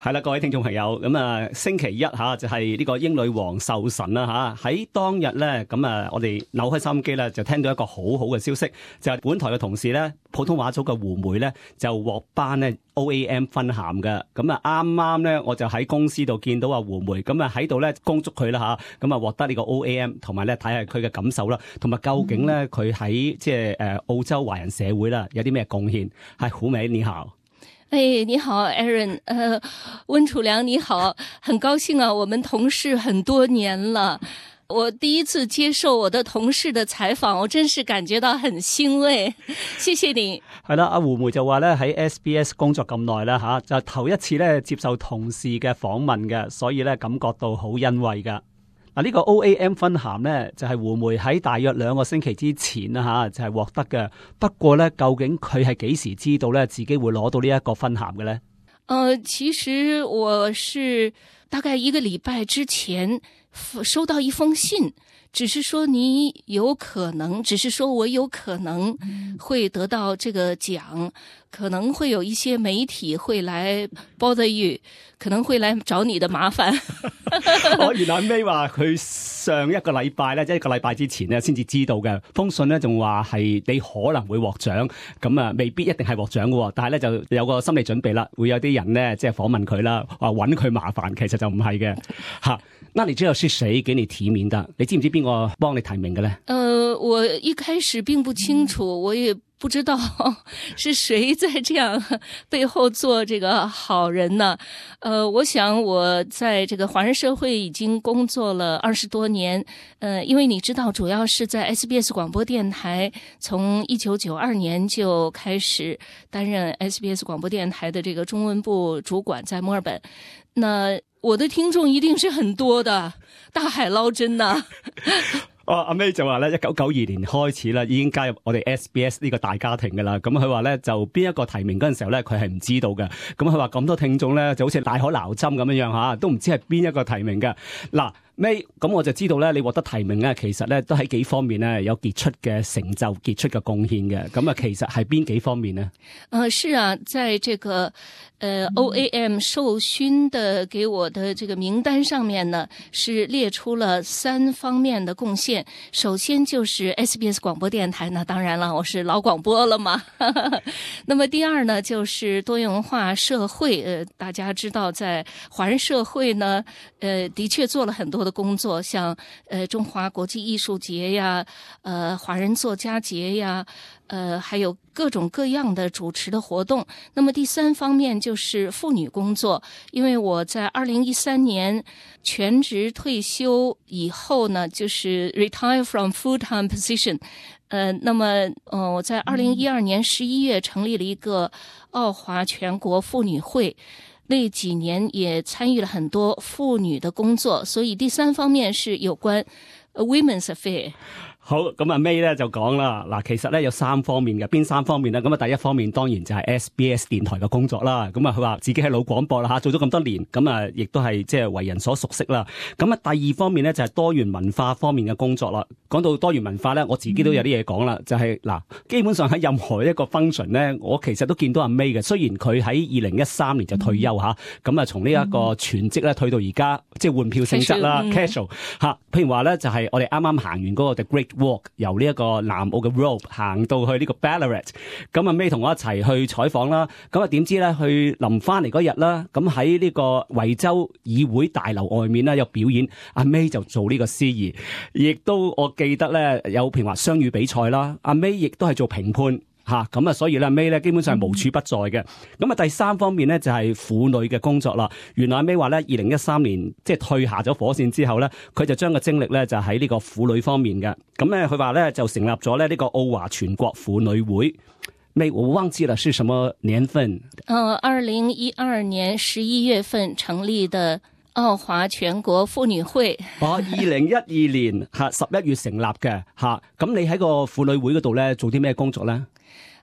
係啦，各位聽眾朋友，星期一就係呢個英女王壽辰啦喺當日咧，我哋扭開收音機咧，就聽到一個好好嘅消息，就係本台嘅同事咧，普通話組嘅胡梅咧就獲頒咧 OAM 勳銜嘅。啱啱咧我就喺公司度見到阿胡梅，喺度咧恭祝佢啦吓，獲得呢個 OAM， 同埋咧睇下佢嘅感受啦，同埋究竟咧佢喺即係澳洲華人社會啦有啲咩貢獻。係胡梅你好。 你好 Aaron， 温楚良你好，很高興啊，我們同事很多年了，我第一次接受我的同事的採訪，我真是感覺到很欣慰，謝謝你。 係啦，阿胡梅就話咧喺 SBS 工作咁耐啦就頭一次咧接受同事嘅訪問嘅，所以咧感覺到好欣慰噶。呢個 OAM 勳銜咧就係胡梅喺大約2個星期之前啦就係獲得嘅。不過咧，究竟佢係幾時知道咧自己會攞到呢一個勳銜嘅咧？ 其實我是大概1個禮拜之前收到一封信，只是說你有可能，只是說我有可能會得到這個獎，可能會有一些媒體會來 bother you， 可能會來找你的麻煩。 原來May話佢上1個禮拜咧，即係1個禮拜之前咧，先至知道嘅。封信咧仲話係你可能會獲獎，未必一定係獲獎嘅，但係咧就有個心理準備啦，會有啲人咧即係訪問佢啦，話搵佢麻煩，其實就唔係嘅吓。那你知道是誰給你提名的？你知唔知邊個幫你提名嘅咧？ 我一開始並不清楚，我也不知道是誰在這樣背後做這個好人呢。我想我在這個華人社會已經工作了20多年，因為你知道主要是在 SBS 廣播電台，從1992年就開始擔任 SBS 廣播電台的這個中文部主管，在墨爾本。那我的聽眾一定是很多的，大海撈針呐。 阿 May 就話咧，1992年開始啦，已經加入我哋 SBS 呢個大家庭噶啦。咁佢話咧，就邊一個提名嗰陣時候咧，佢係唔知道嘅。咁佢話咁多聽眾咧，就好似大海撈針咁樣吓，都唔知係邊一個提名嘅。嗱，May，咁我就知道咧，你獲得提名咧，其實咧都喺幾方面咧有傑出嘅成就、傑出嘅貢獻嘅。咁其實係邊幾方面呢？ 是啊，在這個OAM 授勳的給我的這個名單上面呢，是列出了3方面的貢獻。首先就是 SBS 廣播電台，那當然了，我是老廣播了嘛。那麼第二呢，就是多元文化社會，大家知道在華人社會呢，的確做了很多的工作，像中華國際藝術節呀，華人作家節呀，還有各種各樣的主持的活動。那麼第3方面就是婦女工作，因為我在2013年全職退休以後呢，就是 retire from full-time position。那麼我在2012年11月成立了一個澳華全國婦女會，那幾年也參與了很多婦女的工作，所以第3方面是有關 women's affair。 好，咁May 咧就講啦，嗱，其實咧有3方面嘅，邊3方面咧？咁第一方面當然就係 SBS 電台嘅工作啦。咁佢話自己係老廣播啦吓，做咗咁多年，咁亦都係即係為人所熟悉啦。咁第二方面咧就係多元文化方面嘅工作啦。講到多元文化咧，我自己都有啲嘢講啦，就係嗱，基本上喺任何一個 function 咧，我其實都見到May嘅。雖然佢喺2013年就退休吓，咁從呢一個全職咧退到而家，即係換票性質啦 ，casual 吓。譬如話咧，就係我哋啱啱行完嗰個 The Great Walk， 由呢一個南澳嘅 Robe 行到去呢個 Ballarat， 咁May 同我一齊去採訪啦。咁點知咧去臨翻嚟嗰日啦，咁喺呢個維州議會大樓外面咧有表演，May 就做呢個司儀，亦都我記得咧有譬如話雙語比賽啦，May 亦都係做評判。咁所以咧 May 咧基本上係無處不在嘅。咁第3方面咧就係婦女嘅工作啦。原來May話咧2013年即係退下咗火線之後咧，佢就將個精力咧就喺呢個婦女方面嘅。咁咧佢話咧就成立咗咧呢個澳華全國婦女會。May，我忘記了是什麼年份 ？2012年11月份成立的澳華全國婦女會。 2012年11月成立嘅。咁你喺個婦女會嗰度咧做啲咩工作咧？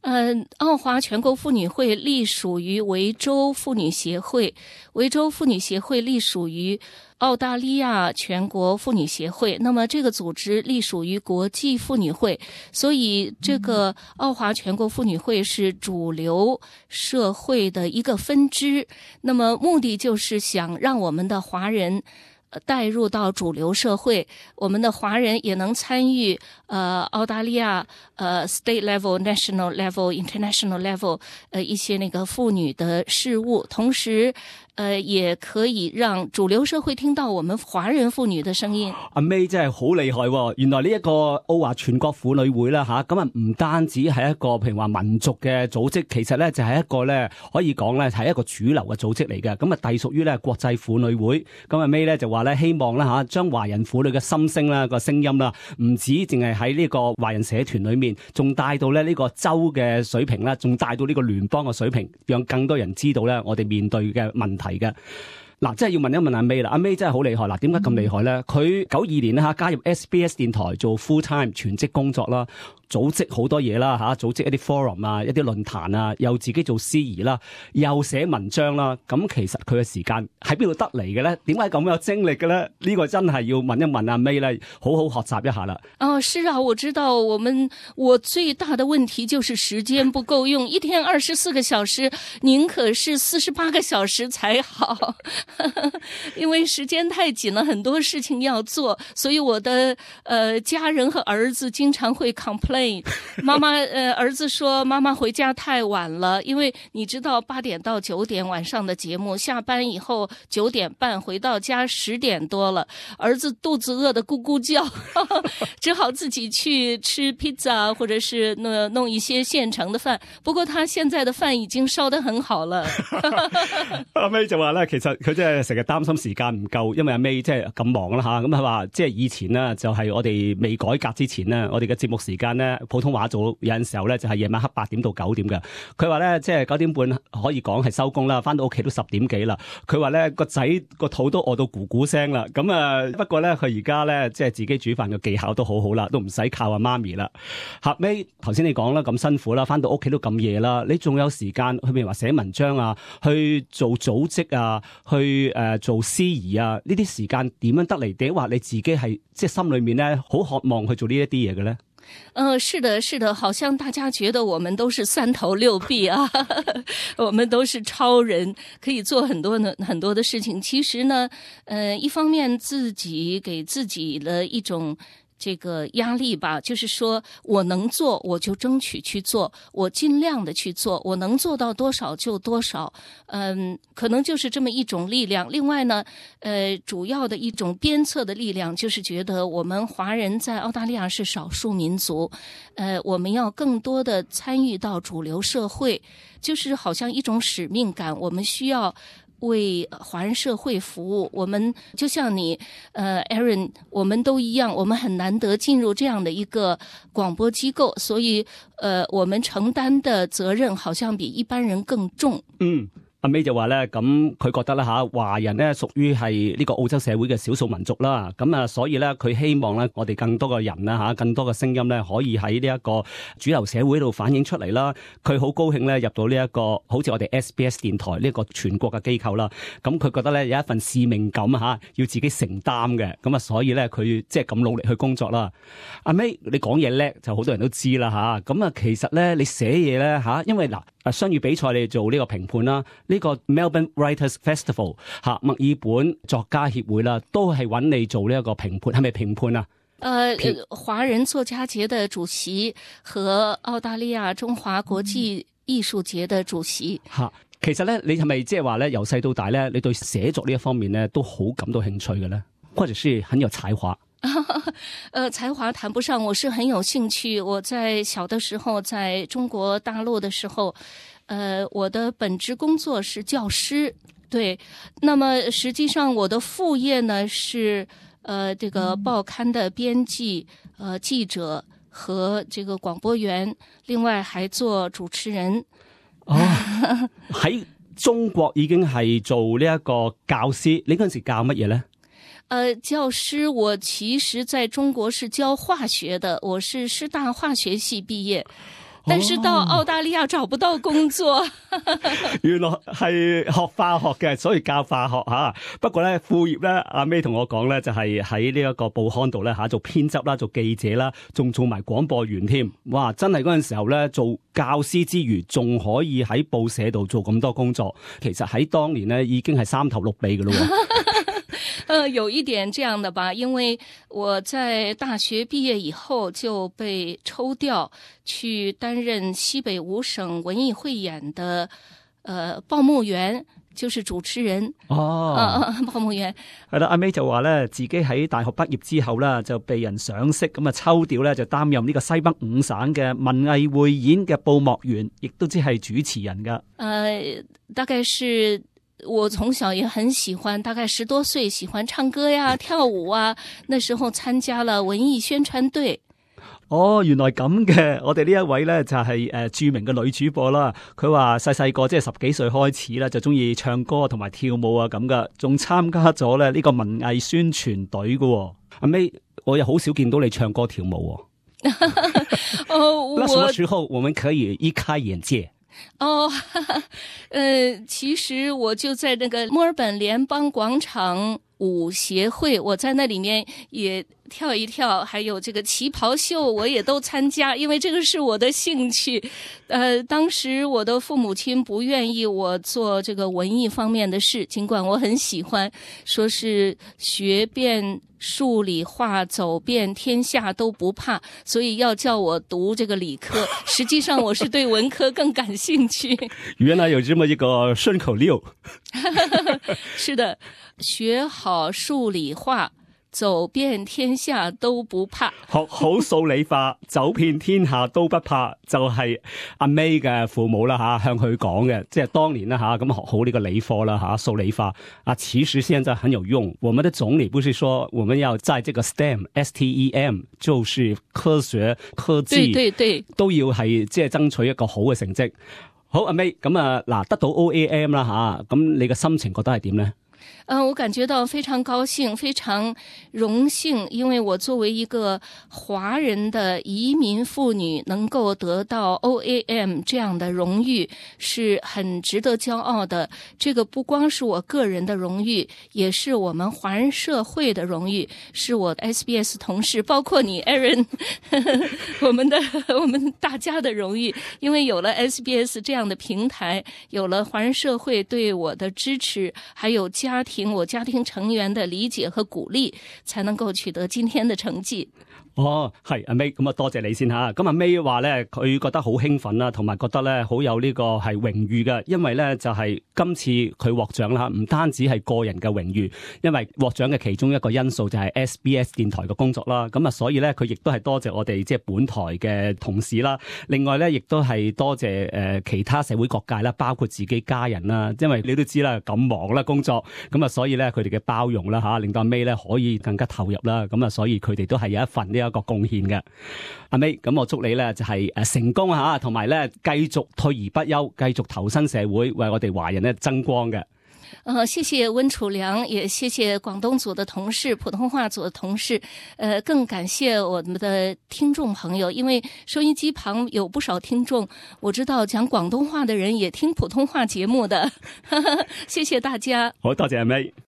澳华全国妇女会隶属于维州妇女协会，维州妇女协会隶属于澳大利亚全国妇女协会，那么这个组织隶属于国际妇女会，所以这个澳华全国妇女会是主流社会的一个分支，那么目的就是想让我们的华人带入到主流社会，我们的华人也能参与澳大利亚state level, national level, international level 一些那个妇女的事务，同時也可以讓主流社會聽到我們華人婦女的聲音。 阿 May 真係好厲害喎！原來呢一個澳華全國婦女會啦嚇，咁啊唔單止係一個譬如話民族嘅組織，其實咧就係一個咧可以講咧係一個主流嘅組織嚟嘅。咁啊隸屬於咧國際婦女會。咁啊 May 咧就話咧希望啦嚇，將華人婦女嘅心聲啦個聲音啦，唔止淨係喺呢個華人社團裏面，仲帶到咧呢個州嘅水平啦，仲帶到呢個聯邦嘅水平，讓更多人知道咧我哋面對嘅問題嘅。嗱，真係要問一問阿 May 啦，阿 May 真係好厲害嗱，點解咁厲害咧？佢92年咧加入 SBS 電台做 full time 全職工作啦，組織好多嘢啦組織一啲 forum 啊，一啲論壇啊，又自己做司儀啦，又寫文章啦，咁其實佢嘅時間喺邊度得嚟嘅咧？點解咁有精力嘅咧？呢個真係要問一問阿 May 咧，好好學習一下啦。 是啊，我知道我最大的問題就是時間不夠用，一天24個小時，寧可是48個小時才好。因為時間太緊了，很多事情要做，所以我的家人和兒子經常會 complain。媽媽兒子說媽媽回家太晚了，因為你知道8點到9點晚上的節目，下班以後9點半回到家10點多了，兒子肚子餓得咕咕叫，只好自己去吃 pizza 或者是弄一些現成的飯。不過他現在的飯已經燒得很好了。 阿 May 就話咧，其實佢真係成日擔心時間唔夠，因為阿 May 即係咁忙啦嚇。咁佢話即係以前呢，就係我哋未改革之前呢，我哋嘅節目時間呢，普通話做有陣時候咧就係夜晚黑8點到9點嘅。佢話咧即係9點半可以講係收工啦，翻到屋企都10點幾啦。佢話咧個仔個肚都餓到咕咕聲啦。咁不過咧佢而家咧即係自己煮飯嘅技巧都好好啦，都唔使靠阿媽咪啦。後尾頭先你講啦咁辛苦啦，翻到屋企都咁夜啦，你仲有時間去譬如話寫文章啊，去做組織啊，去做司儀啊，呢啲時間點樣得嚟？定話你自己係即係心裏面咧好渴望去做呢一啲嘢嘅咧？ 是的，是的，好像大家覺得我們都是3頭6臂啊，我們都是超人，可以做很多的事情。其實呢，一方面自己給自己的一種這個壓力吧，就是說我能做我就爭取去做，我盡量的去做，我能做到多少就多少，可能就是這麼一種力量。另外呢，主要的一種鞭策的力量就是覺得我們華人在澳大利亞是少數民族，我們要更多的參與到主流社會，就是好像一種使命感，我們需要為華人社會服務。我們就像你Aaron 我們都一樣，我們很難得進入這樣的一個廣播機構，所以我們承擔的責任好像比一般人更重。 阿 May 就話咧，咁佢覺得咧華人咧屬於係呢個澳洲社會嘅少數民族啦，咁所以咧佢希望咧我哋更多嘅人啦更多嘅聲音咧可以喺呢一個主流社會度反映出嚟啦。佢好高興咧入到呢一個好似我哋 SBS 電台呢個全國嘅機構啦，咁佢覺得咧有一份使命感要自己承擔嘅，咁所以咧佢即係咁努力去工作啦。阿 May 你講嘢叻就好多人都知啦咁其實咧你寫嘢咧因為雙語比賽你做呢個評判啦，呢個 Melbourne Writers Festival 墨爾本作家協會啦，都係揾你做呢一個評判，係咪評判啊？ 華人作家節的主席和澳大利亞中華國際藝術節的主席。 其實咧，你係咪即係話咧，由細到大咧，你對寫作呢一方面咧，都好感到興趣嘅咧？或者是很有才華？ 才華談不上，我是很有興趣。我在小的時候，在中國大陸的時候，我的本職工作是教師，對。那麼實際上我的副業呢是這個報刊的編輯、記者和這個廣播員，另外還做主持人。 喺中國已經係做呢一個教師，你嗰陣時教乜嘢咧？ 教師，我其實在中國是教化學的，我是師大化學系畢業。 但是到澳大利亞找不到工作。 原來係學化學嘅，所以教化學吓。不過咧副業咧，阿 May 同我講咧，就係喺呢一個報刊度咧吓做編輯啦，做記者啦，仲做埋廣播員添。哇！真係嗰陣時候咧做教師之餘，仲可以喺報社度做咁多工作。其實喺當年咧已經係三頭六臂㗎咯。 有一點這樣的吧，因為我在大學畢業以後就被抽調去擔任西北五省文藝匯演的報幕員，就是主持人。報幕員係啦，阿 May 就話咧，自己喺大學畢業之後咧就被人賞識，咁啊抽調咧就擔任呢個西北五省嘅文藝匯演嘅報幕員，亦都即係主持人噶。 大概是。我從小也很喜歡，大概10多歲喜歡唱歌呀、跳舞啊，那時候參加了文藝宣傳隊。 哦，原來咁嘅，我哋呢一位咧就係著名嘅女主播啦。佢話細個即係10幾歲開始啦，就中意唱歌同埋跳舞啊咁噶，仲參加咗咧呢個文藝宣傳隊嘅。阿 May，我又好少見到你唱歌跳舞。那什麼時候我們可以一開眼界？ 其實我就在那個墨爾本聯邦廣場舞協會，我在那裏面也跳一跳，還有這個旗袍秀我也都參加，因為這個是我的興趣。當時我的父母親不願意我做這個文藝方面的事，盡管我很喜歡，說是學遍數理化，走遍天下都不怕，所以要叫我讀這個理科。實際上我是對文科更感興趣。 原來有這麼一個順口溜。 是的，學好數理化，走遍天下都不怕。 學好數理化，走遍天下都不怕，就係阿 May 嘅父母啦吓，向佢講嘅，即係當年啦吓，咁學好呢個理科啦吓，數理化啊，其實現在很有用。我們的總理不是說我們要在這個 STEM， 就是科學科技， 對， 都要係即係爭取一個好嘅成績。好，阿 May，咁啊嗱，得到 OAM 啦吓，咁你嘅心情覺得係點呢？ 我感覺到非常高興，非常榮幸，因為我作為一個華人的移民婦女，能夠得到 OAM 這樣的榮譽，是很值得驕傲的。這個不光是我個人的榮譽，也是我們華人社會的榮譽，是我 SBS 同事，包括你 Aaron 我們大家的榮譽。因為有了 SBS 這樣的平台，有了華人社會對我的支持，還有我家庭成員的理解和鼓勵，才能夠取得今天的成績。 係阿 May，咁啊多謝你先吓。咁阿 May 話咧，佢覺得好興奮啦，同埋覺得咧好有呢個係榮譽嘅，因為咧就係今次佢獲獎啦，唔單止係個人嘅榮譽，因為獲獎嘅其中一個因素就係 SBS 電台嘅工作啦。咁啊，所以咧佢亦都係多謝我哋即係本台嘅同事啦。另外咧，亦都係多謝其他社會各界啦，包括自己家人啦。因為你都知啦，咁忙啦工作，咁啊，所以咧佢哋嘅包容啦吓，令到阿 May 咧可以更加投入啦。咁啊，所以佢哋都係有一份一個貢獻嘅。阿 May，咁我祝你咧就係成功吓，同埋咧繼續退而不休，繼續投身社會，為我哋華人咧爭光嘅。 謝謝溫楚良，也謝謝廣東組的同事、普通話組的同事，更感謝我們的聽眾朋友，因為收音機旁有不少聽眾，我知道講廣東話的人也聽普通話節目的，謝謝大家。 好多謝阿 May。